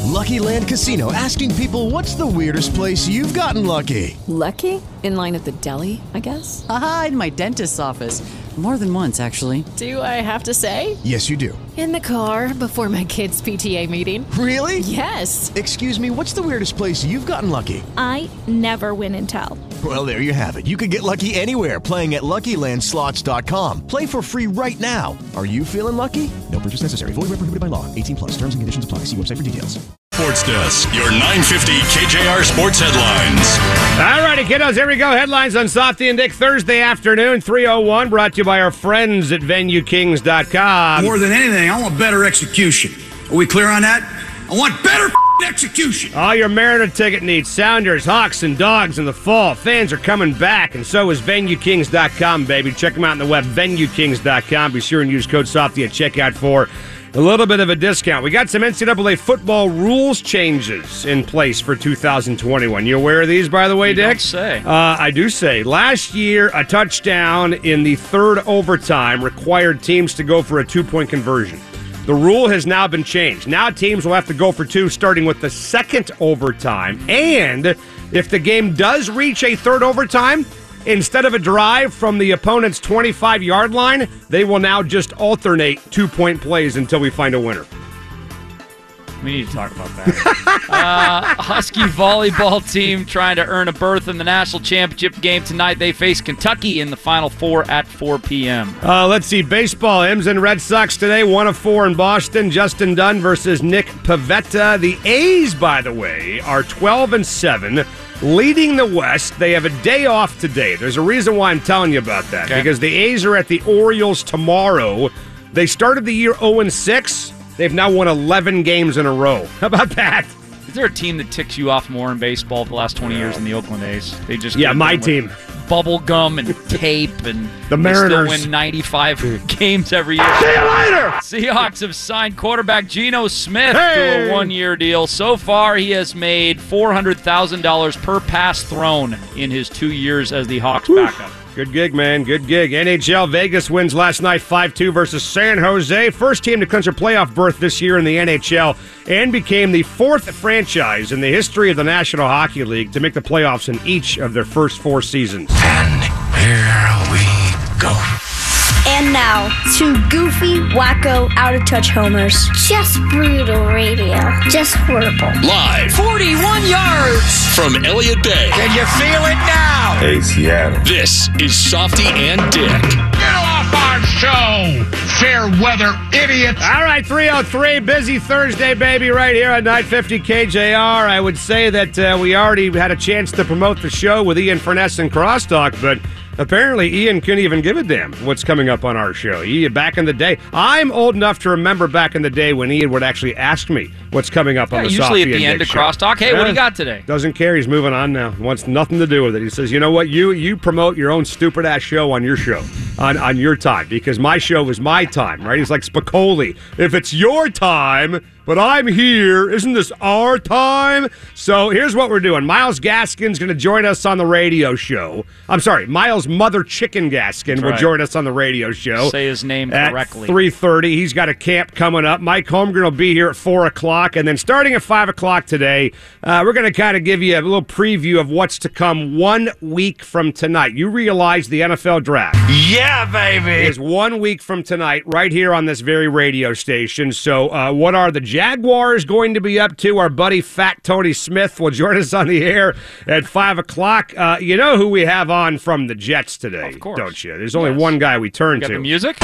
Lucky Land Casino, asking people, what's the weirdest place you've gotten lucky? Lucky? In line at the deli, I guess? Aha, in my dentist's office. More than once, actually. Do I have to say? Yes, you do. In the car before my kids' PTA meeting. Really? Yes. Excuse me, what's the weirdest place you've gotten lucky? I never win and tell. Well, there you have it. You can get lucky anywhere, playing at LuckyLandSlots.com. Play for free right now. Are you feeling lucky? No purchase necessary. Void where prohibited by law. 18+. Terms and conditions apply. See website for details. Sports Desk, your 950 KJR Sports Headlines. All righty, kiddos, here we go. Headlines on Softy and Dick Thursday afternoon, 3:01, brought to you by our friends at VenueKings.com. More than anything, I want better execution. Are we clear on that? I want better execution. All your Mariner ticket needs, Sounders, Hawks, and Dogs in the fall. Fans are coming back, and so is VenueKings.com, baby. Check them out on the web, VenueKings.com. Be sure and use code Softy at checkout for a little bit of a discount. We got some NCAA football rules changes in place for 2021. You aware of these, by the way, Dick? Don't say. I do say. Last year, a touchdown in the third overtime required teams to go for a two-point conversion. The rule has now been changed. Now teams will have to go for two starting with the second overtime. And if the game does reach a third overtime, instead of a drive from the opponent's 25-yard line, they will now just alternate two-point plays until we find a winner. We need to talk about that. Husky volleyball team trying to earn a berth in the national championship game tonight. They face Kentucky in the Final Four at 4 p.m. Let's see. Baseball, M's and Red Sox today, 1-4 in Boston. Justin Dunn versus Nick Pivetta. The A's, by the way, are 12-7. Leading the West. They have a day off today. There's a reason why I'm telling you about that. Okay. Because the A's are at the Orioles tomorrow. They started the year 0-6. They've now won 11 games in a row. How about that? Is there a team that ticks you off more in baseball the last 20 years than the Oakland A's? They just my team. Bubble gum and tape, and the Mariners still win 95 games every year. See you later! Seahawks have signed quarterback Geno Smith to a one-year deal. So far, he has made $400,000 per pass thrown in his 2 years as the Hawks backup. Good gig, man. Good gig. NHL, Vegas wins last night 5-2 versus San Jose. First team to clinch a playoff berth this year in the NHL and became the fourth franchise in the history of the National Hockey League to make the playoffs in each of their first 4 seasons. And here we go. And now, two goofy, wacko, out-of-touch homers. Just brutal radio. Just horrible. Live 41 yards from Elliott Bay. Can you feel it now? Hey, Seattle. This is Softy and Dick. Get off our show, fair weather idiots. All right, 3:03, busy Thursday, baby, right here on 950 KJR. I would say that we already had a chance to promote the show with Ian Furness and Crosstalk, but apparently Ian couldn't even give a damn what's coming up on our show. Back in the day, I'm old enough to remember back in the day when Ian would actually ask me what's coming up on the usually Softy at the and end Dick of show. Crosstalk. Hey, what do you got today? Doesn't care. He's moving on now. Wants nothing to do with it. He says, you know what? You promote your own stupid-ass show on your show, on your time, because my show is my time, right? He's like Spicoli. If it's your time, but I'm here, isn't this our time? So here's what we're doing. Miles Gaskin's going to join us on the radio show. I'm sorry, Miles Mother Chicken Gaskin will join us on the radio show. Say his name at correctly. 3:30. He's got a camp coming up. Mike Holmgren will be here at 4 o'clock. And then starting at 5 o'clock today, we're going to kind of give you a little preview of what's to come 1 week from tonight. You realize the NFL draft. Yeah, baby. Is 1 week from tonight right here on this very radio station. So what are the Jaguars going to be up to? Our buddy Fat Tony Smith will join us on the air at 5 o'clock. You know who we have on from the Jets today, of course. Don't you? There's only one guy we turn to. Got the music?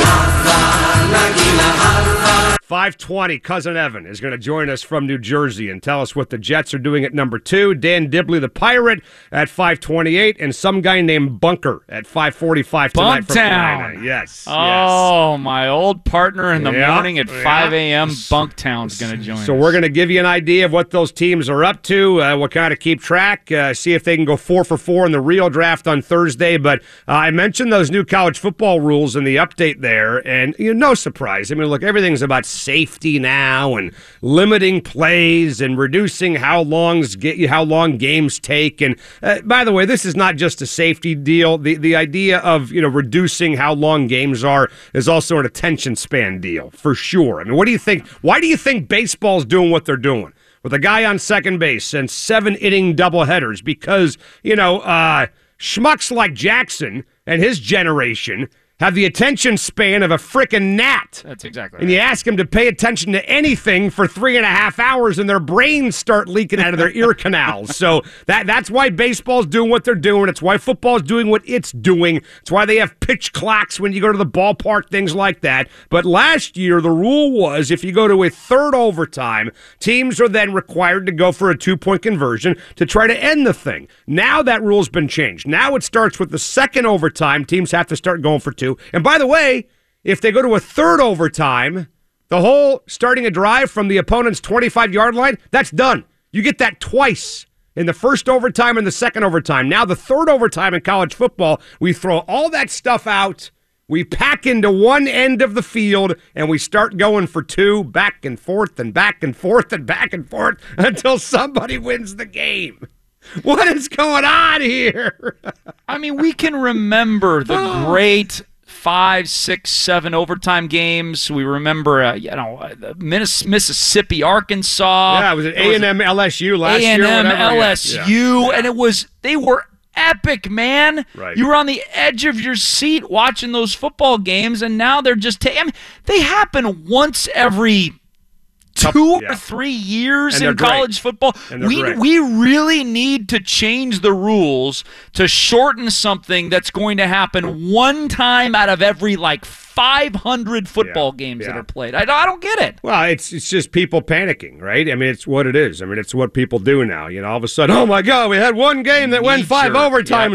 5:20, Cousin Evan is going to join us from New Jersey and tell us what the Jets are doing at number 2. Dan Dibley, the Pirate, at 5:28, and some guy named Bunker at 5:45 tonight. Bunktown. Yes. Oh, my old partner in the morning at 5 a.m., Bunktown's going to join us. So we're going to give you an idea of what those teams are up to. We'll kind of keep track, see if they can go 4 for 4 in the real draft on Thursday. But I mentioned those new college football rules in the update there, and no surprise. I mean, look, everything's about safety now and limiting plays and reducing how long games take. And by the way, this is not just a safety deal. The idea of reducing how long games are is also an attention span deal for sure. I mean, what do you think? Why do you think baseball's doing what they're doing? with a guy on second base and 7-inning doubleheaders because, schmucks like Jackson and his generation have the attention span of a frickin' gnat. That's exactly right. And you ask them to pay attention to anything for 3.5 hours and their brains start leaking out of their ear canals. So that's why baseball's doing what they're doing. It's why football's doing what it's doing. It's why they have pitch clocks when you go to the ballpark, things like that. But last year, the rule was if you go to a third overtime, teams are then required to go for a 2-point conversion to try to end the thing. Now that rule's been changed. Now it starts with the second overtime. Teams have to start going for 2. And by the way, if they go to a third overtime, the whole starting a drive from the opponent's 25-yard line, that's done. You get that twice in the first overtime and the second overtime. Now the third overtime in college football, we throw all that stuff out, we pack into one end of the field, and we start going for 2, back and forth and back and forth and back and forth until somebody wins the game. What is going on here? I mean, we can remember the great 5, 6, 7 overtime games. We remember, Mississippi, Arkansas. Yeah, was it A&M LSU last year? A&M LSU, and they were epic, man. Right. You were on the edge of your seat watching those football games, and now they're just they happen once every 2 or 3 years in college football. We really need to change the rules to shorten something that's going to happen one time out of every 500 football games that are played. I don't get it. Well, it's just people panicking, right? I mean, it's what it is. I mean, it's what people do now. All of a sudden, oh my God, we had one game that went 5 overtimes.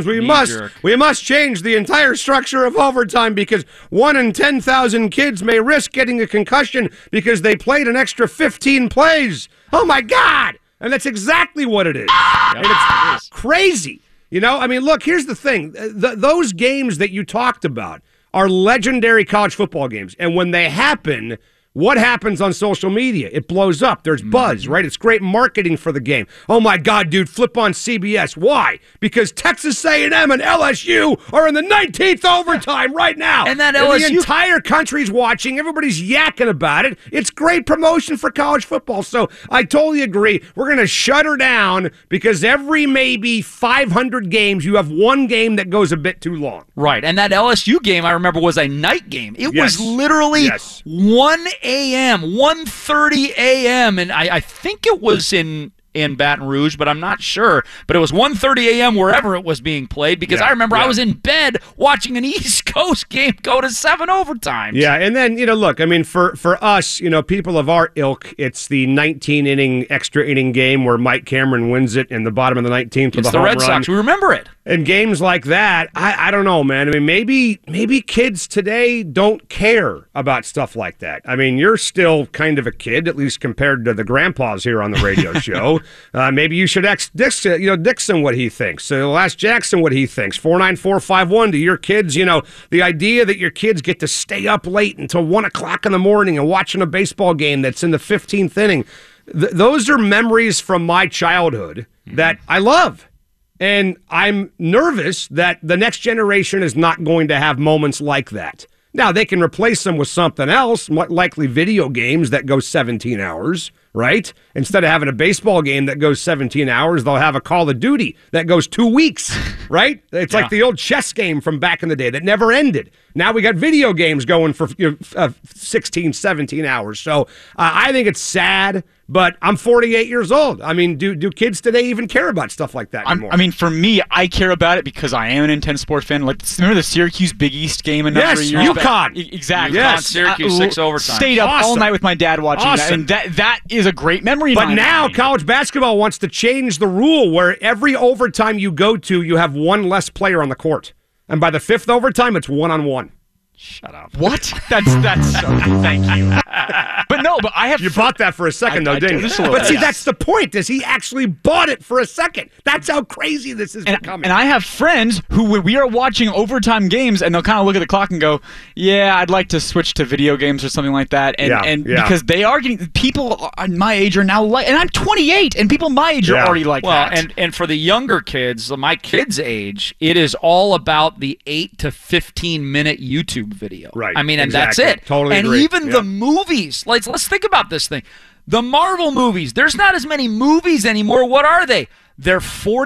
We must change the entire structure of overtime because 1 in 10,000 kids may risk getting a concussion because they played an extra 15 plays. Oh my God! And that's exactly what it is. And it's crazy. I mean, look, here's the thing. Those games that you talked about are legendary college football games. And when they happen, what happens on social media? It blows up. There's buzz, right? It's great marketing for the game. Oh, my God, dude, flip on CBS. Why? Because Texas A&M and LSU are in the 19th overtime right now. And that LSU... the entire country's watching. Everybody's yakking about it. It's great promotion for college football. So I totally agree. We're going to shut her down because every maybe 500 games, you have one game that goes a bit too long. Right. And that LSU game, I remember, was a night game. It was literally 1 a.m., 1:30 a.m., and I think it was in Baton Rouge, but I'm not sure. But it was 1:30 a.m. wherever it was being played because I remember I was in bed watching an East Coast game go to 7 overtimes. Yeah, and then, look, I mean, for us, people of our ilk, it's the 19-inning, extra-inning game where Mike Cameron wins it in the bottom of the 19th with a home run. It's the Red Sox. We remember it. And games like that, I don't know, man. I mean, maybe kids today don't care about stuff like that. I mean, you're still kind of a kid, at least compared to the grandpas here on the radio show. Maybe you should ask Dixon what he thinks. So ask Jackson what he thinks. 49451 to your kids. The idea that your kids get to stay up late until 1 o'clock in the morning and watching a baseball game that's in the 15th inning. Those are memories from my childhood that I love. And I'm nervous that the next generation is not going to have moments like that. Now, they can replace them with something else, likely video games that go 17 hours, right? Instead of having a baseball game that goes 17 hours, they'll have a Call of Duty that goes 2 weeks, right? It's like the old chess game from back in the day that never ended. Now we got video games going for 16, 17 hours. So I think it's sad, but I'm 48 years old. I mean, do kids today even care about stuff like that anymore? I mean, for me, I care about it because I am an intense sports fan. Remember the Syracuse Big East game a number of years back? UConn. Exactly. UConn, Syracuse, 6 overtime. Stayed up all night with my dad watching that, and that is a great memory. But now college basketball wants to change the rule where every overtime you go to, you have one less player on the court. And by the 5th overtime, it's 1-on-1. Shut up. What? That's so good. Thank you. But I have... You bought that for a second, though, didn't you? But see, that's the point, is he actually bought it for a second. That's how crazy this is becoming. And I have friends who, when we are watching overtime games, and they'll kind of look at the clock and go, yeah, I'd like to switch to video games or something like that. And because they are getting... People my age are now like... And I'm 28, and people my age are already like that. Well, and for the younger kids, my kids' age, it is all about the 8 to 15-minute YouTube video. Right. I mean, and exactly. that's it. Totally and agree. even the movies. Let's think about this thing. The Marvel movies, there's not as many movies anymore. What are they? They're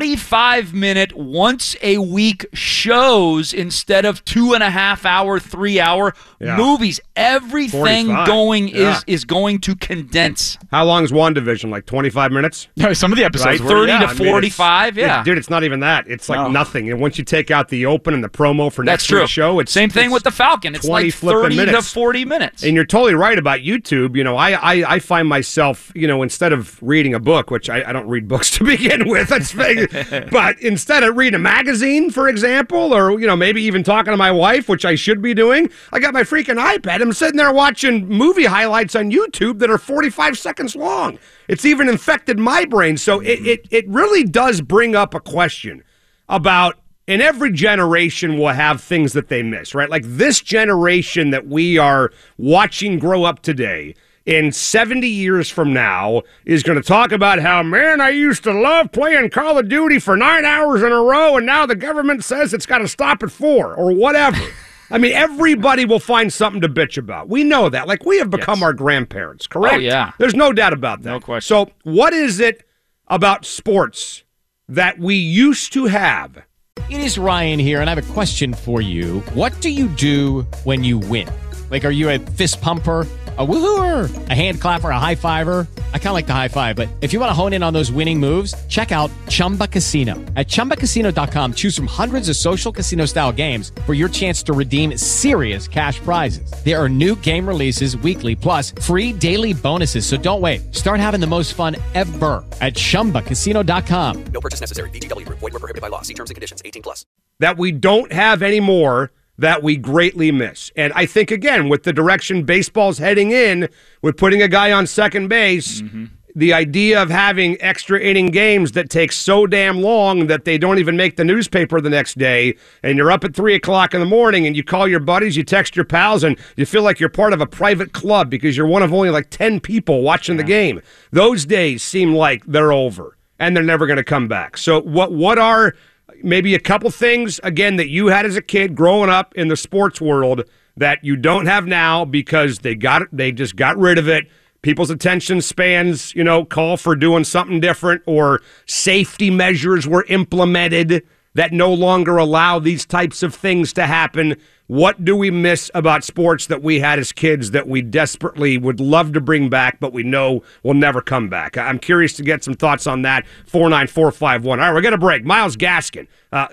45-minute, once-a-week shows instead of 2.5-hour, 3-hour movies. Everything 45. going is going to condense. How long is WandaVision? Like 25 minutes? No, some of the episodes were 30 to 45, Dude, it's not even that. It's like nothing. And once you take out the open and the promo for next week's show, it's same thing with the Falcon. It's like 30 to 40 minutes. And you're totally right about YouTube. You know, I find myself, you know, instead of reading a book, which I don't read books to begin with, that's but instead of reading a magazine, for example, or, you know, maybe even talking to my wife, which I should be doing, I got my freaking iPad. I'm sitting there watching movie highlights on YouTube that are 45 seconds long. It's even infected my brain. So it really does bring up a question about, and every generation will have things that they miss, right? Like this generation that we are watching grow up today, in 70 years from now, is going to talk about how, man, I used to love playing Call of Duty for 9 hours in a row, and now the government says it's got to stop at 4, or whatever. I mean, everybody will find something to bitch about. We know that. Like, we have become our grandparents, correct? Oh, yeah. There's no doubt about that. No question. So what is it about sports that we used to have? It is Ryan here, and I have a question for you. What do you do when you win? Like, are you a fist pumper, a woohooer, a hand clapper, a high fiver? I kind of like the high five, but if you want to hone in on those winning moves, check out Chumba Casino. At ChumbaCasino.com, choose from hundreds of social casino-style games for your chance to redeem serious cash prizes. There are new game releases weekly, plus free daily bonuses, so don't wait. Start having the most fun ever at ChumbaCasino.com. No purchase necessary. VGW Group. Void where prohibited by law. See terms and conditions. 18+. That we don't have anymore that we greatly miss. And I think, again, with the direction baseball's heading in, with putting a guy on second base, the idea of having extra inning games that take so damn long that they don't even make the newspaper the next day, and you're up at 3 o'clock in the morning and you call your buddies, you text your pals, and you feel like you're part of a private club because you're one of only like 10 people watching the game. Those days seem like they're over, and they're never going to come back. So what are maybe a couple things, again, that you had as a kid growing up in the sports world that you don't have now because they just got rid of it? People's attention spans, you know, call for doing something different, or safety measures were implemented that no longer allow these types of things to happen. What do we miss about sports that we had as kids that we desperately would love to bring back, but we know will never come back? I'm curious to get some thoughts on that. 49451. All right, we're going to break. Miles Gaskin.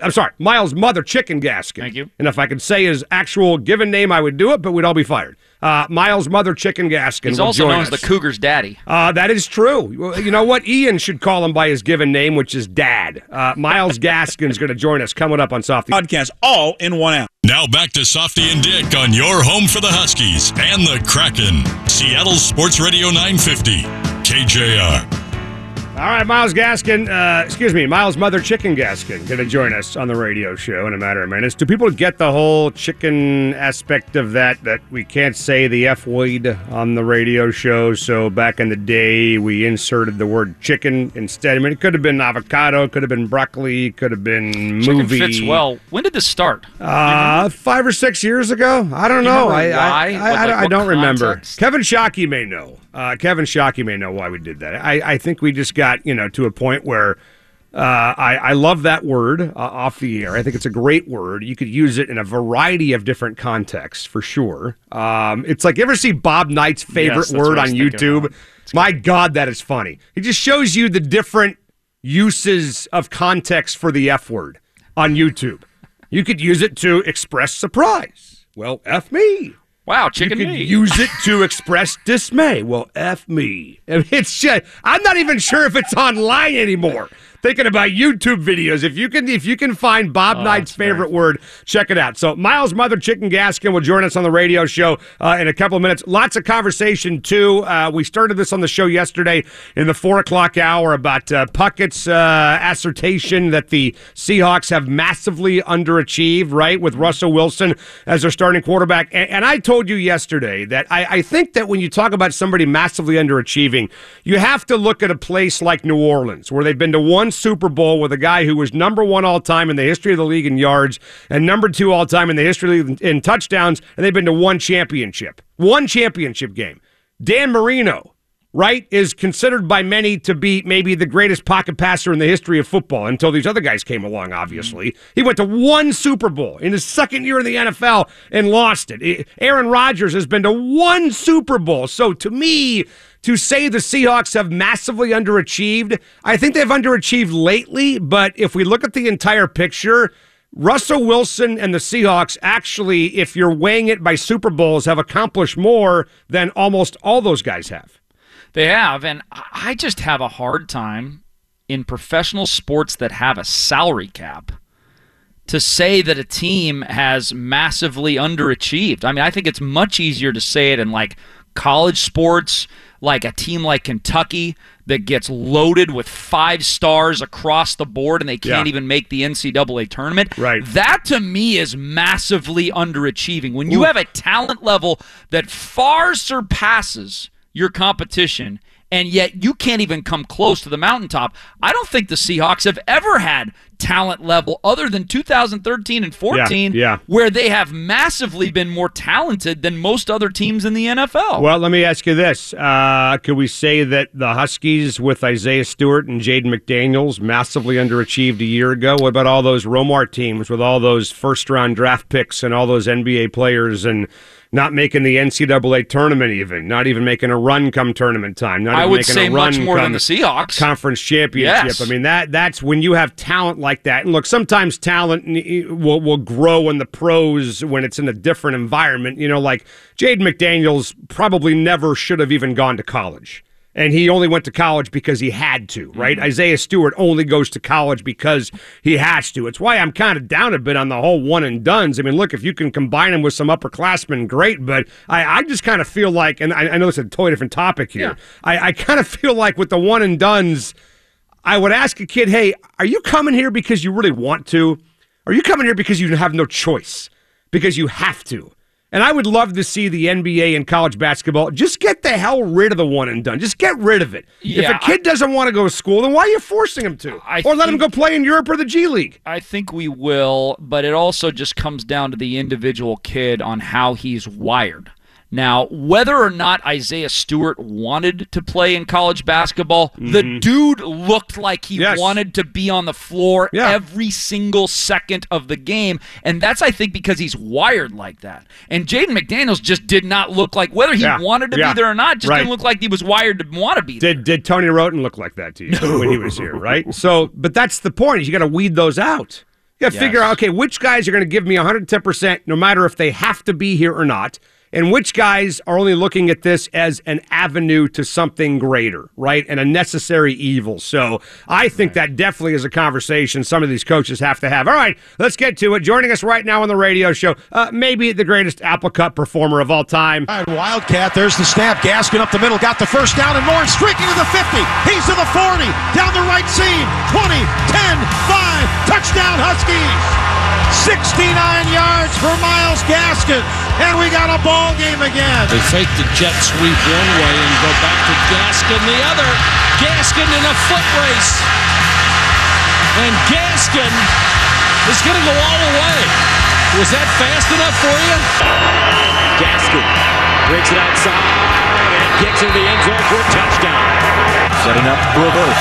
Miles Mother Chicken Gaskin. Thank you. And if I could say his actual given name, I would do it, but we'd all be fired. Miles Mother Chicken Gaskin. He's also known as the Cougars' daddy. That is true. You know what? Ian should call him by his given name, which is Dad. Miles Gaskin's going to join us coming up on Softy. Podcast all in 1 hour. Now back to Softy and Dick on your home for the Huskies and the Kraken. Seattle Sports Radio 950, KJR. All right, Miles Mother Chicken Gaskin going to join us on the radio show in a matter of minutes. Do people get the whole chicken aspect of that we can't say the F word on the radio show? So back in the day, we inserted the word chicken instead. I mean, it could have been avocado, could have been broccoli, could have been movie. Chicken fits well. When did this start? 5 or 6 years ago. I don't know. I don't remember. Kevin Shockey may know. Kevin Shockey may know why we did that. I think we just got, to a point where I love that word off the air. I think it's a great word. You could use it in a variety of different contexts, for sure. It's like, you ever see Bob Knight's favorite word on YouTube? My God, that is funny. It just shows you the different uses of context for the F word on YouTube. You could use it to express surprise. Well, F me. Wow, chicken meat. You could use it to express dismay. Well, F me. It's just, I'm not even sure if it's online anymore. Thinking about YouTube videos. If you can find Bob Knight's favorite word, check it out. So Miles Mother Chicken Gaskin will join us on the radio show in a couple of minutes. Lots of conversation, too. We started this on the show yesterday in the 4 o'clock hour about Puckett's assertion that the Seahawks have massively underachieved, right, with Russell Wilson as their starting quarterback. And I told you yesterday that I think that when you talk about somebody massively underachieving, you have to look at a place like New Orleans, where they've been to one Super Bowl with a guy who was number 1 all-time in the history of the league in yards and number 2 all-time in the history of the league in touchdowns, and they've been to one championship game. Dan Marino right, is considered by many to be maybe the greatest pocket passer in the history of football until these other guys came along, obviously. He went to 1 Super Bowl in his second year in the NFL and lost it. Aaron Rodgers has been to 1 Super Bowl. So to me, to say the Seahawks have massively underachieved, I think they've underachieved lately, but if we look at the entire picture, Russell Wilson and the Seahawks actually, if you're weighing it by Super Bowls, have accomplished more than almost all those guys have. They have, and I just have a hard time in professional sports that have a salary cap to say that a team has massively underachieved. I mean, I think it's much easier to say it in like college sports, like a team like Kentucky that gets loaded with 5 stars across the board and they can't even make the NCAA tournament. Right. That to me is massively underachieving. When you have a talent level that far surpasses your competition, and yet you can't even come close to the mountaintop. I don't think the Seahawks have ever had talent level other than 2013 and 14, where they have massively been more talented than most other teams in the NFL. Well, let me ask you this. Could we say that the Huskies with Isaiah Stewart and Jaden McDaniels massively underachieved a year ago? What about all those Romar teams with all those first-round draft picks and all those NBA players and not making the NCAA tournament even, not even making a run come tournament time, not I even would making say a run much more come than the Seahawks. Conference championship. Yes. I mean, that's when you have talent like that. And look, sometimes talent will grow in the pros when it's in a different environment. You know, like Jaden McDaniels probably never should have even gone to college. And he only went to college because he had to, right? Mm-hmm. Isaiah Stewart only goes to college because he has to. It's why I'm kind of down a bit on the whole one and dones. I mean, look, if you can combine him with some upperclassmen, great. But I just kind of feel like, and I know it's a totally different topic here, I kind of feel like with the one and dones, I would ask a kid, hey, are you coming here because you really want to? Or are you coming here because you have no choice? Because you have to? And I would love to see the NBA and college basketball just get the hell rid of the one and done. Just get rid of it. Yeah, if a kid doesn't want to go to school, then why are you forcing him to? Or let him go play in Europe or the G League. I think we will, but it also just comes down to the individual kid on how he's wired. Now, whether or not Isaiah Stewart wanted to play in college basketball, the dude looked like he wanted to be on the floor every single second of the game, and that's, I think, because he's wired like that. And Jaden McDaniels just did not look like, whether he wanted to be there or not, just didn't look like he was wired to want to be there. Did Tony Roten look like that to you when he was here, right? So, but that's the point, is you got to weed those out. You got to figure out, okay, which guys are going to give me 110% no matter if they have to be here or not, and which guys are only looking at this as an avenue to something greater, right, and a necessary evil. So I think that definitely is a conversation some of these coaches have to have. All right, let's get to it. Joining us right now on the radio show, maybe the greatest Apple Cup performer of all time. All right, Wildcat, there's the snap. Gaskin up the middle, got the first down, and Lawrence streaking to the 50. He's to the 40, down the right seam, 20, 10, 5, touchdown Huskies. 69 yards for Myles Gaskin, and we got a ball game again. They fake the jet sweep one way and go back to Gaskin the other. Gaskin in a foot race. And Gaskin is going to go all the way. Was that fast enough for you? Gaskin brings it outside and gets in the end zone for a touchdown. Setting up reverse.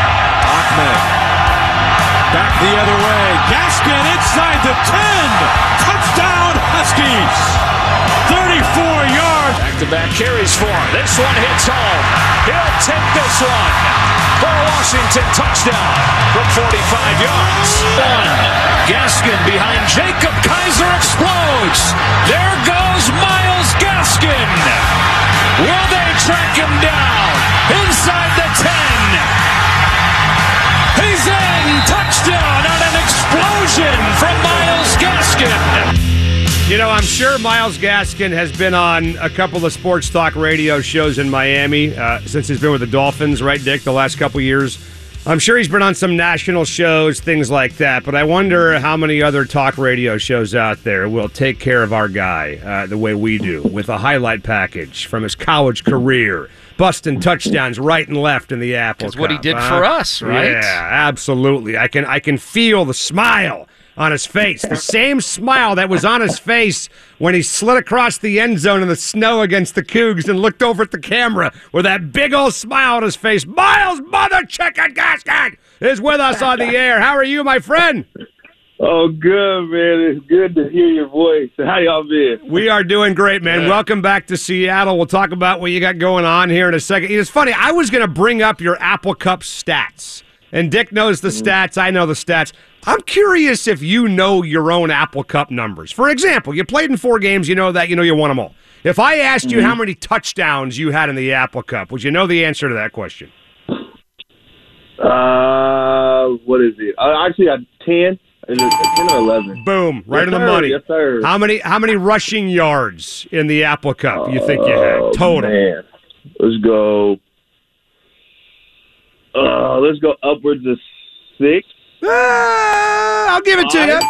Ahmed. Back the other way. Gaskin inside the 10. Touchdown Huskies. 34 yards. Back-to-back carries for him. This one hits home. He'll take this one for a Washington touchdown from 45 yards. Gaskin behind Jacob Kaiser explodes. There goes Myles Gaskin. Will they track him down inside the 10? He's in! Touchdown on an explosion from Myles Gaskin! You know, I'm sure Myles Gaskin has been on a couple of sports talk radio shows in Miami since he's been with the Dolphins, right, Dick, the last couple of years. I'm sure he's been on some national shows, things like that, but I wonder how many other talk radio shows out there will take care of our guy the way we do, with a highlight package from his college career, busting touchdowns right and left in the Apple Cup. That's what he did for us, right? Yeah, absolutely. I can feel the smile on his face. The same smile that was on his face when he slid across the end zone in the snow against the Cougs and looked over at the camera with that big old smile on his face. Miles Mother Chicken Gaskin is with us on the air. How are you, my friend? Oh, good, man. It's good to hear your voice. How y'all been? We are doing great, man. Yeah. Welcome back to Seattle. We'll talk about what you got going on here in a second. It's funny. I was going to bring up your Apple Cup stats, and Dick knows the stats. I know the stats. I'm curious if you know your own Apple Cup numbers. For example, you played in 4 games. You know that. You know you won them all. If I asked you how many touchdowns you had in the Apple Cup, would you know the answer to that question? What is it? Actually, I had 10. Is it 10 or 11? Boom, right in the money. Yes, sir. How many rushing yards in the Apple Cup you think you had total? Man. Let's go upwards of 6. I'll give it to you.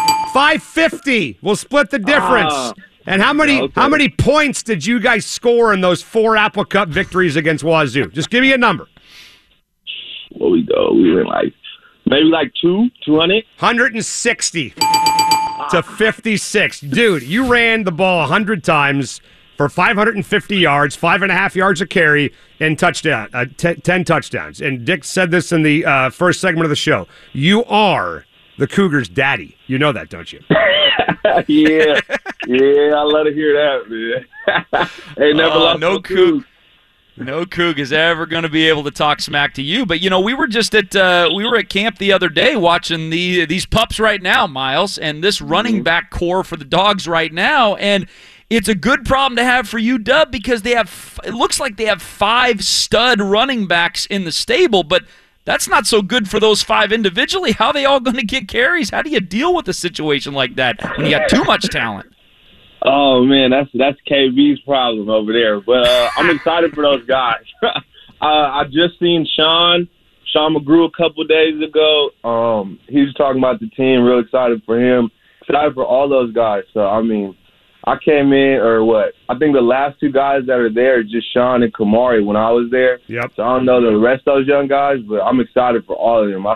550. We'll split the difference. And how many points did you guys score in those 4 Apple Cup victories against Wazoo? Just give me a number. Well, we went maybe 200? 160 to 56. Dude, you ran the ball 100 times for 550 yards, 5.5 yards a carry, and 10 touchdowns. And Dick said this in the first segment of the show. You are the Cougars' daddy. You know that, don't you? Yeah, I let her hear that, man. Hey, never lost no Coug. No Coug is ever going to be able to talk smack to you. But, we were just at camp the other day watching these pups right now, Miles, and this running back core for the Dogs right now. And it's a good problem to have for UW because it looks like they have 5 stud running backs in the stable, but that's not so good for those 5 individually. How are they all going to get carries? How do you deal with a situation like that when you got too much talent? Oh, man, that's KB's problem over there. But I'm excited for those guys. I just seen Sean McGrew a couple of days ago. He was talking about the team, real excited for him. Excited for all those guys. So, I came in, I think the last 2 guys that are there are just Sean and Kamari when I was there. Yep. So I don't know the rest of those young guys, but I'm excited for all of them.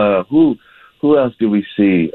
Who else did we see?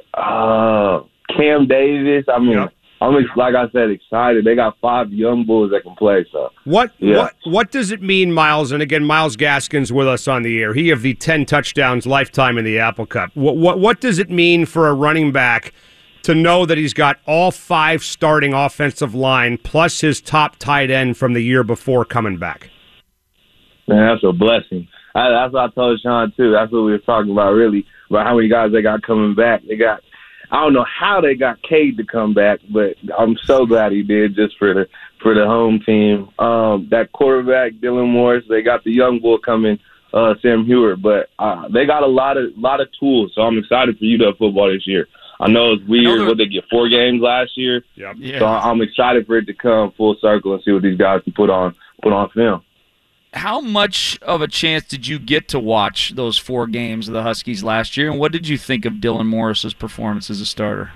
Cam Davis. Yep. I'm, like I said, excited. They got 5 young bulls that can play. So What does it mean, Miles? And again, Miles Gaskin's with us on the air. He of the 10 touchdowns lifetime in the Apple Cup. What does it mean for a running back to know that he's got all 5 starting offensive line plus his top tight end from the year before coming back? Man, that's a blessing. That's what I told Sean, too. That's what we were talking about, really, about how many guys they got coming back. I don't know how they got Cade to come back, but I'm so glad he did just for the home team. That quarterback, Dylan Morris, they got the young bull coming, Sam Hewitt, but they got a lot of tools, so I'm excited for UW football this year. I know it's weird what they get 4 games last year, yep. So I'm excited for it to come full circle and see what these guys can put on film. How much of a chance did you get to watch those 4 games of the Huskies last year, and what did you think of Dylan Morris's performance as a starter?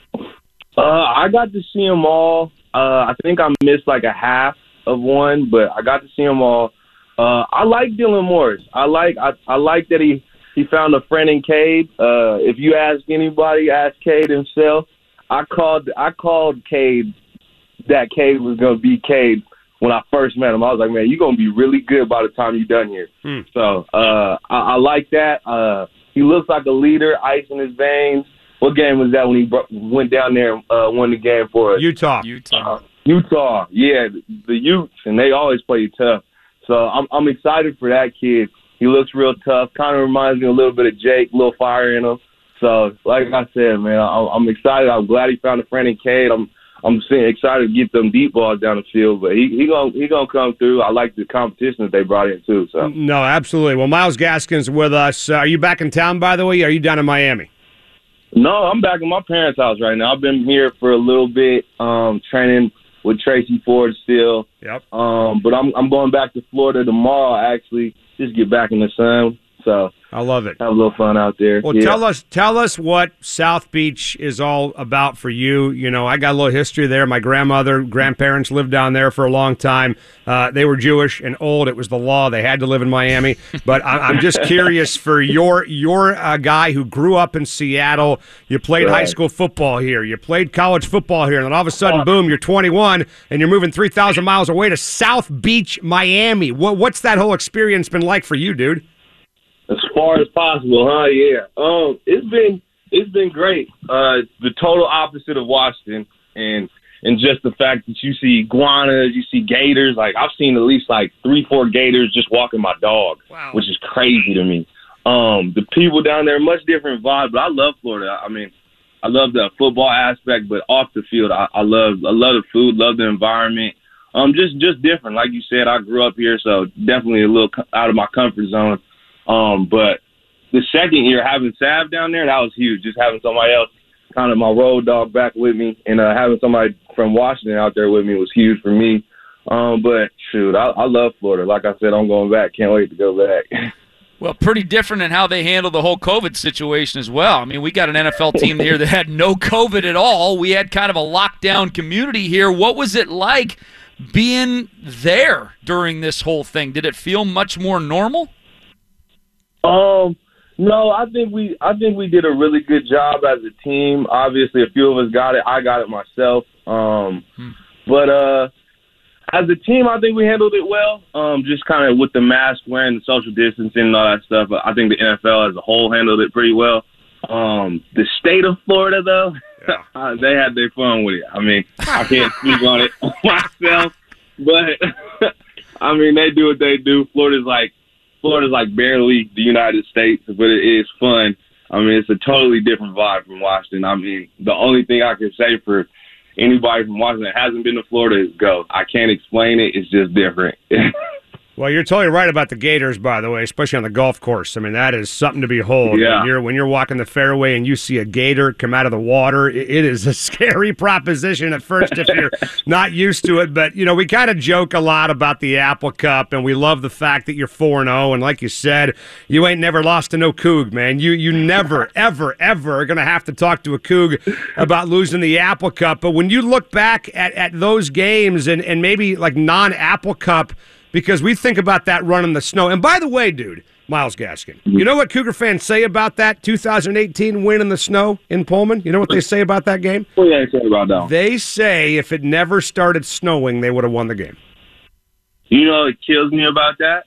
I got to see them all. I think I missed a half of one, but I got to see them all. I like Dylan Morris. I like that he found a friend in Cade. If you ask anybody, ask Cade himself. I called Cade that Cade was going to be Cade. When I first met him, I was like, man, you're going to be really good by the time you're done here. So I like that. He looks like a leader, ice in his veins. What game was that when he went down there and won the game for us? Utah. Yeah, the Utes, and they always play tough. So I'm excited for that kid. He looks real tough. Kind of reminds me a little bit of Jake, a little fire in him. So, like I said, man, I'm excited. I'm glad he found a friend in Cade. I'm excited to get them deep balls down the field, but he gonna come through. I like the competition that they brought in too. So no, absolutely. Well, Miles Gaskin's with us. Are you back in town, by the way? Or are you down in Miami? No, I'm back at my parents' house right now. I've been here for a little bit, training with Tracy Ford still. Yep. But I'm going back to Florida tomorrow. Actually, just get back in the sun. So I love it. Have a little fun out there. Well, tell us what South Beach is all about for you. You know, I got a little history there. My grandparents lived down there for a long time. They were Jewish and old. It was the law. They had to live in Miami. But I'm just curious for your guy who grew up in Seattle. You played high school football here. You played college football here. And then all of a sudden, boom, you're 21 and you're moving 3,000 miles away to South Beach, Miami. What's that whole experience been like for you, dude? As far as possible, huh? Yeah. It's been great. The total opposite of Washington, and just the fact that you see iguanas, you see gators. Like I've seen at least like 3-4 gators just walking my dog, which is crazy to me. The people down there, much different vibe, but I love Florida. I mean, I love the football aspect, but off the field, I love the food, love the environment. Just different. Like you said, I grew up here, so definitely a little out of my comfort zone. But the second year having Sav down there, that was huge. Just having somebody else, kind of my road dog, back with me, and having somebody from Washington out there with me was huge for me. But shoot, I love Florida. Like I said, I'm going back. Can't wait to go back. Well, pretty different in how they handle the whole COVID situation as well. I mean, we got an NFL team here that had no COVID at all. We had kind of a lockdown community here. What was it like being there during this whole thing? Did it feel much more normal? No, I think we did a really good job as a team. Obviously, a few of us got it. I got it myself. But as a team, I think we handled it well. Just kind of with the mask wearing, the social distancing, and all that stuff. I think the NFL as a whole handled it pretty well. The state of Florida, though, they had their fun with it. I mean, I can't speak on it myself, but I mean, they do what they do. Florida's like barely the United States, but it is fun. I mean, it's a totally different vibe from Washington. I mean, the only thing I can say for anybody from Washington that hasn't been to Florida is go. I can't explain it. It's just different. Well, you're totally right about the Gators, by the way, especially on the golf course. I mean, that is something to behold. Yeah. When you're walking the fairway and you see a gator come out of the water, it is a scary proposition at first if you're not used to it. But, you know, we kind of joke a lot about the Apple Cup, and we love the fact that you're 4-0. And like you said, you ain't never lost to no Coug, man. You never, ever, ever are going to have to talk to a Coug about losing the Apple Cup. But when you look back at those games and maybe like non-Apple Cup, because we think about that run in the snow. And by the way, dude, Myles Gaskin, you know what Cougar fans say about that 2018 win in the snow in Pullman? You know what they say about that game? What do they say about that? They say if it never started snowing, they would have won the game. You know what kills me about that?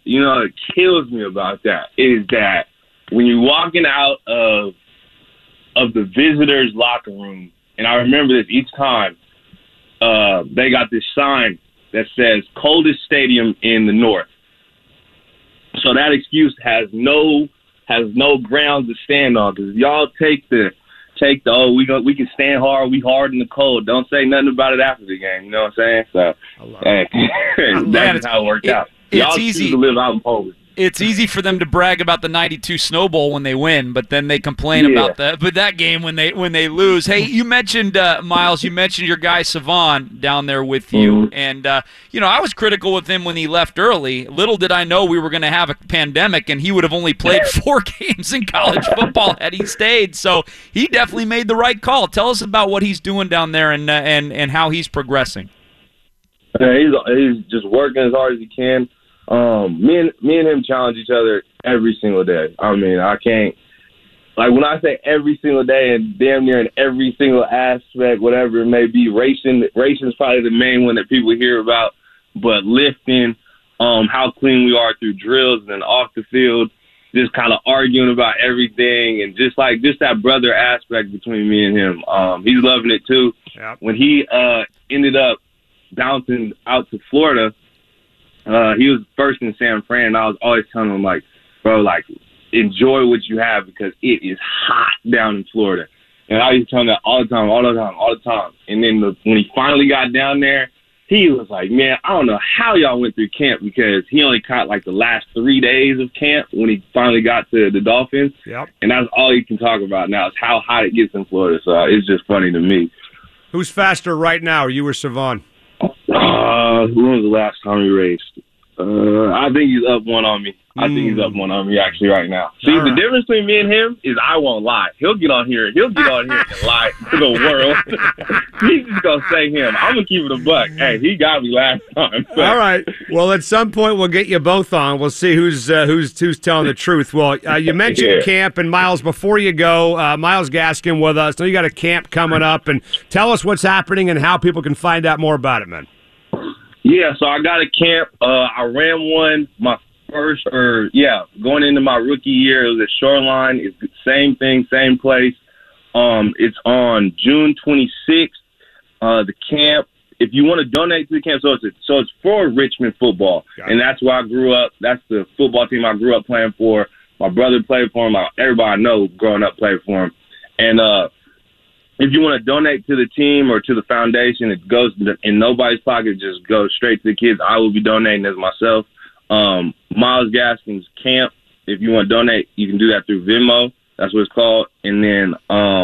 Is that when you're walking out of the visitors' locker room, and I remember this each time, they got this sign that says coldest stadium in the north. So that excuse has no grounds to stand on, because y'all take the we can stand hard, we hard in the cold. Don't say nothing about it after the game. You know what I'm saying? So that's how it worked out. Y'all easy to live out in Poland. It's easy for them to brag about the 92 Snow Bowl when they win, but then they complain about that game when they lose. Hey, you mentioned, Myles, you mentioned your guy Savon down there with you, and I was critical with him when he left early. Little did I know we were going to have a pandemic, and he would have only played 4 games in college football had he stayed, so he definitely made the right call. Tell us about what he's doing down there and how he's progressing. Yeah, he's just working as hard as he can. Me and him challenge each other every single day. I mean, I can't, like, when I say every single day and damn near in every single aspect, whatever it may be, racing is probably the main one that people hear about, but lifting, how clean we are through drills and then off the field, just kind of arguing about everything, and just that brother aspect between me and him. He's loving it too. Yep. When he ended up bouncing out to Florida, he was first in San Fran, and I was always telling him, like, bro, like, enjoy what you have because it is hot down in Florida. And I used to tell him that all the time. And then when he finally got down there, he was like, man, I don't know how y'all went through camp, because he only caught, like, the last 3 days of camp when he finally got to the Dolphins. Yep. And that's all he can talk about now is how hot it gets in Florida. So it's just funny to me. Who's faster right now, you or Savon? When was the last time we raced? I think he's up one on me. I think he's up one on me actually right now. See, the difference between me and him is I won't lie. He'll get on here and lie to the world. He's just gonna say him. I'm gonna keep it a buck. Hey, he got me last time. So. All right. Well, at some point we'll get you both on. We'll see who's telling the truth. Well, you mentioned camp, and Miles, before you go, Miles Gaskin with us. So you got a camp coming up, and tell us what's happening and how people can find out more about it, man. Yeah, so I got a camp. I ran one going into my rookie year. It was at Shoreline. It's the same thing, same place. It's on June 26th. The camp, if you want to donate to the camp, so it's for Richmond football, and that's where I grew up. That's the football team I grew up playing for. My brother played for him. Everybody I know growing up played for him. And if you want to donate to the team or to the foundation, it goes in nobody's pocket. It just goes straight to the kids. I will be donating as myself. Miles Gaskin's camp. If you want to donate, you can do that through Venmo. That's what it's called. And then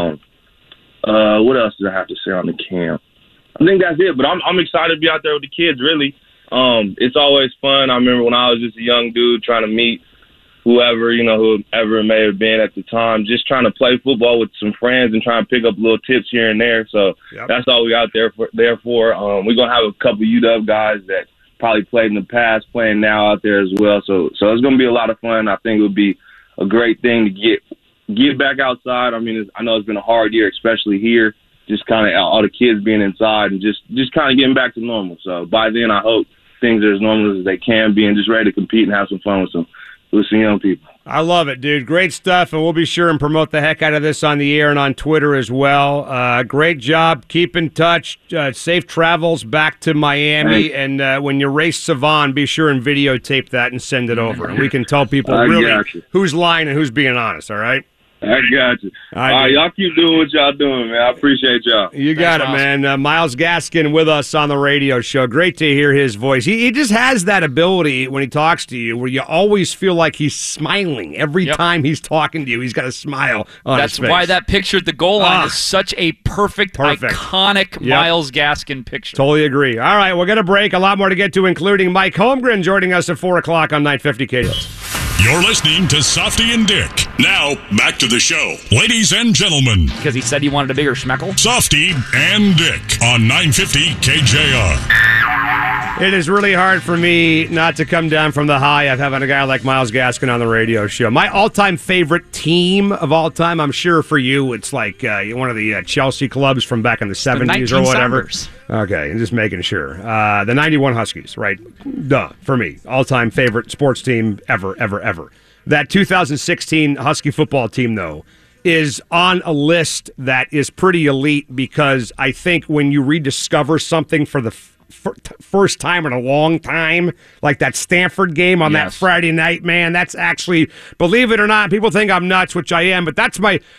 what else do I have to say on the camp? I think that's it. But I'm excited to be out there with the kids. Really, it's always fun. I remember when I was just a young dude trying to meet whoever it may have been at the time, just trying to play football with some friends and trying to pick up little tips here and there. So that's all we out there for. We're gonna have a couple UW guys that probably played in the past, playing now out there as well. So it's gonna be a lot of fun. I think it would be a great thing to get back outside. I mean, I know it's been a hard year, especially here. Just kind of all the kids being inside and just kind of getting back to normal. So by then, I hope things are as normal as they can be and just ready to compete and have some fun with some young people. I love it, dude. Great stuff, and we'll be sure and promote the heck out of this on the air and on Twitter as well. Great job. Keep in touch. Safe travels back to Miami, and when you race Savon, be sure and videotape that and send it over, and we can tell people really who's lying and who's being honest, all right? I got you. All right, y'all keep doing what y'all doing, man. I appreciate y'all. You got it, man. Miles Gaskin with us on the radio show. Great to hear his voice. He just has that ability when he talks to you where you always feel like he's smiling every time he's talking to you. He's got a smile on his face. That's why that picture at the goal line is such a perfect. Iconic Miles Gaskin picture. Totally agree. All right, we're going to break. A lot more to get to, including Mike Holmgren joining us at 4 o'clock on 950 KHOS. You're listening to Softy and Dick. Now, back to the show. Ladies and gentlemen. Because he said he wanted a bigger schmeckle. Softy and Dick on 950 KJR. It is really hard for me not to come down from the high of having a guy like Miles Gaskin on the radio show. My all-time favorite team of all time, I'm sure for you, it's like one of the Chelsea clubs from back in the 70s or whatever. Okay, I'm just making sure. The 91 Huskies, right? Duh, for me. All-time favorite sports team ever. That 2016 Husky football team, though, is on a list that is pretty elite because I think when you rediscover something for the first time in a long time, like that Stanford game on that Friday night, man, that's actually, believe it or not, people think I'm nuts, which I am, but that's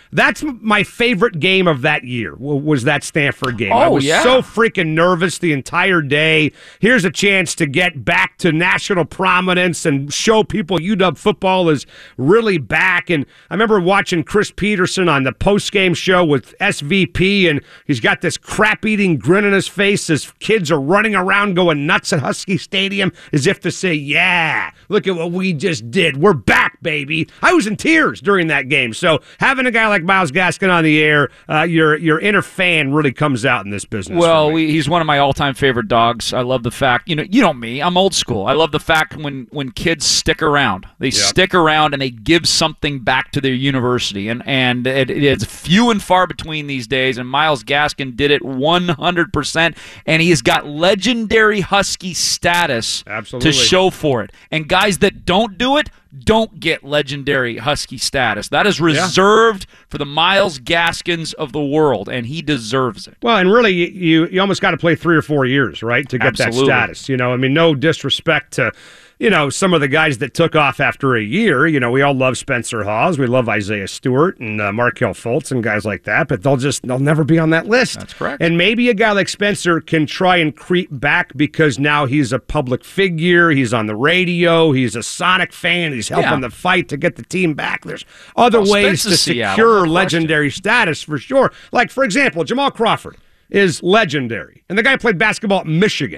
my favorite game of that year, was that Stanford game. I was so freaking nervous the entire day. Here's a chance to get back to national prominence and show people UW football is really back. And I remember watching Chris Peterson on the post-game show with SVP, and he's got this crap-eating grin on his face as kids are running around going nuts at Husky Stadium as if to say, yeah, look at what we just did. We're back, baby. I was in tears during that game. So having a guy like Miles Gaskin on the air, your inner fan really comes out in this business. Well, he's one of my all-time favorite dogs. I love the fact, you know me, I'm old school. I love the fact when kids stick around. They stick around and they give something back to their university. And it's few and far between these days, and Miles Gaskin did it 100%, and he has got legendary Husky status to show for it. And guys that don't do it don't get legendary Husky status. That is reserved for the Miles Gaskins of the world, and he deserves it. Well, and really, you almost got to play 3 or 4 years, right, to get that status. I mean, no disrespect to some of the guys that took off after a year. We all love Spencer Hawes. We love Isaiah Stewart and Markelle Fultz and guys like that, but they'll never be on that list. That's correct. And maybe a guy like Spencer can try and creep back because now he's a public figure. He's on the radio. He's a Sonic fan. He's helping the fight to get the team back. There's other ways to secure legendary status for sure. Like, for example, Jamal Crawford is legendary. And the guy played basketball at Michigan.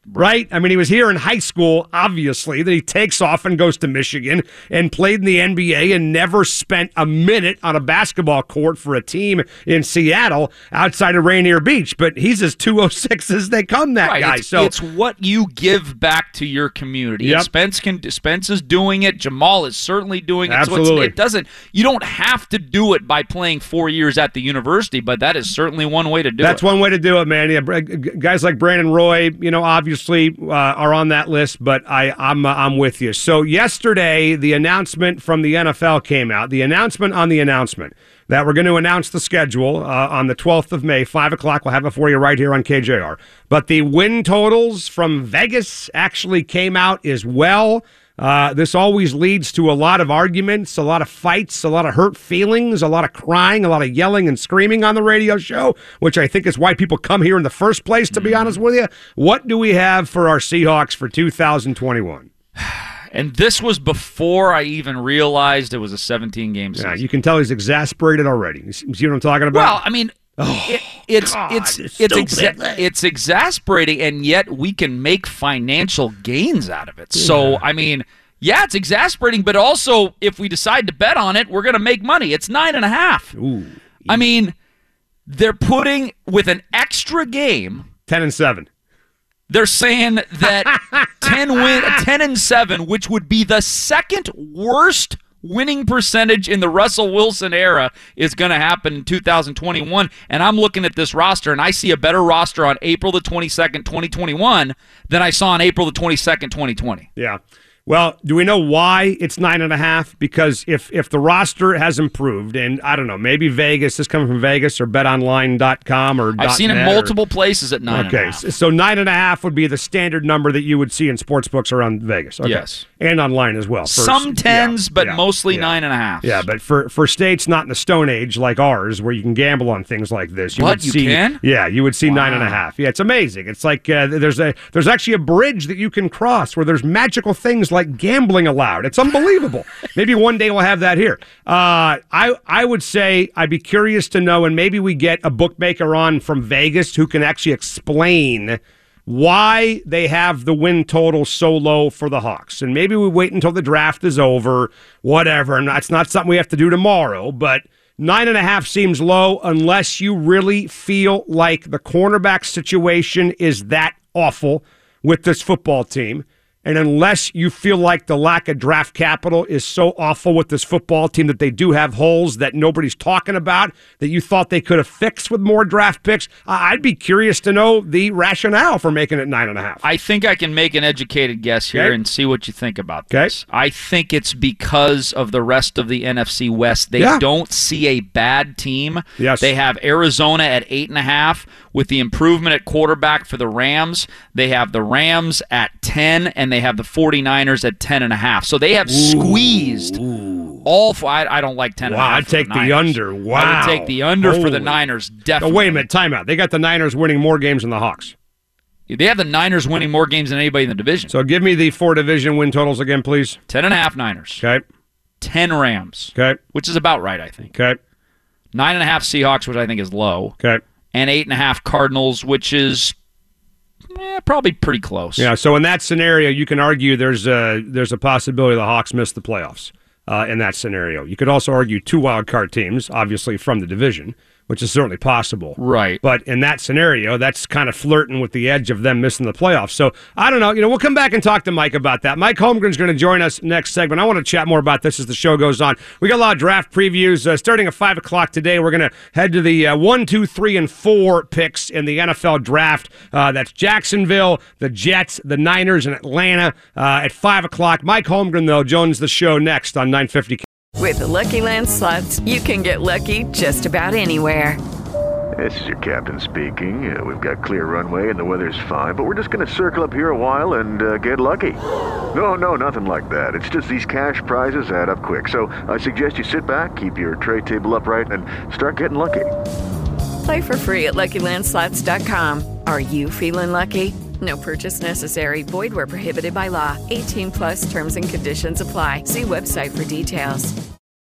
right? I mean, he was here in high school, obviously, then he takes off and goes to Michigan and played in the NBA and never spent a minute on a basketball court for a team in Seattle outside of Rainier Beach. But he's as 206 as they come, that guy. It's what you give back to your community. Yep. Spence is doing it. Jamal is certainly doing it. Absolutely. So you don't have to do it by playing 4 years at the university, but that is certainly one way to do it. That's one way to do it, man. Yeah, guys like Brandon Roy, obviously are on that list, but I'm with you. So yesterday, the announcement from the NFL came out. The announcement on the announcement that we're going to announce the schedule on the 12th of May, 5 o'clock. We'll have it for you right here on KJR. But the win totals from Vegas actually came out as well. This always leads to a lot of arguments, a lot of fights, a lot of hurt feelings, a lot of crying, a lot of yelling and screaming on the radio show, which I think is why people come here in the first place, to be honest with you. What do we have for our Seahawks for 2021? And this was before I even realized it was a 17-game season. Yeah, you can tell he's exasperated already. You see what I'm talking about? Well, I mean, it's exasperating, and yet we can make financial gains out of it. Yeah. So, I mean, yeah, it's exasperating, but also if we decide to bet on it, we're going to make money. It's 9.5. Ooh. I mean, they're putting with an extra game 10-7. They're saying that 10-7, which would be the second worst winning percentage in the Russell Wilson era, is going to happen in 2021. And I'm looking at this roster, and I see a better roster on April the 22nd, 2021 than I saw on April the 22nd, 2020. Yeah. Well, do we know why it's 9.5? Because if the roster has improved, and I don't know, maybe Vegas, this coming from Vegas or betonline.com or I've seen it in multiple places at 9.5. Okay, so 9.5 would be the standard number that you would see in sportsbooks around Vegas. Okay. Yes. And online as well. Some 10s, but mostly 9.5. Yeah, but for states not in the Stone Age like ours, where you can gamble on things like this, you can? Yeah, you would see 9.5. Yeah, it's amazing. It's like there's actually a bridge that you can cross where there's magical things like gambling allowed. It's unbelievable. Maybe one day we'll have that here. I would say I'd be curious to know, and maybe we get a bookmaker on from Vegas who can actually explain why they have the win total so low for the Hawks. And maybe we wait until the draft is over, whatever. And that's not something we have to do tomorrow, but 9.5 seems low unless you really feel like the cornerback situation is that awful with this football team. And unless you feel like the lack of draft capital is so awful with this football team that they do have holes that nobody's talking about, that you thought they could have fixed with more draft picks, I'd be curious to know the rationale for making it 9.5. I think I can make an educated guess here and see what you think about this. I think it's because of the rest of the NFC West. They don't see a bad team. Yes. They have Arizona at 8.5 with the improvement at quarterback for the Rams. They have the Rams at 10, and they have the 49ers at 10.5. So they have squeezed all four. I don't like 10.5. Wow, I'd take the under. Wow. I would take the under for the Niners, definitely. Oh, wait a minute, timeout. They got the Niners winning more games than the Hawks. They have the Niners winning more games than anybody in the division. So give me the 4 division win totals again, please. 10.5 Niners. Okay. 10 Rams. Okay. Which is about right, I think. Okay. 9.5 Seahawks, which I think is low. Okay. And 8.5 Cardinals, which is probably pretty close. Yeah, so in that scenario, you can argue there's a possibility the Hawks miss the playoffs in that scenario. You could also argue 2 wild card teams, obviously from the division, which is certainly possible. Right. But in that scenario, that's kind of flirting with the edge of them missing the playoffs. So, I don't know. We'll come back and talk to Mike about that. Mike Holmgren's going to join us next segment. I want to chat more about this as the show goes on. We got a lot of draft previews. Starting at 5 o'clock today, we're going to head to the 1, 2, 3, and 4 picks in the NFL draft. That's Jacksonville, the Jets, the Niners, and Atlanta at 5 o'clock. Mike Holmgren, though, joins the show next on 950. With the Lucky Land Slots, you can get lucky just about anywhere. This is your captain speaking. We've got clear runway and the weather's fine, but we're just going to circle up here a while and get lucky. No, nothing like that. It's just these cash prizes add up quick. So I suggest you sit back, keep your tray table upright, and start getting lucky. Play for free at LuckyLandSlots.com. Are you feeling lucky? No purchase necessary. Void where prohibited by law. 18+ terms and conditions apply. See website for details.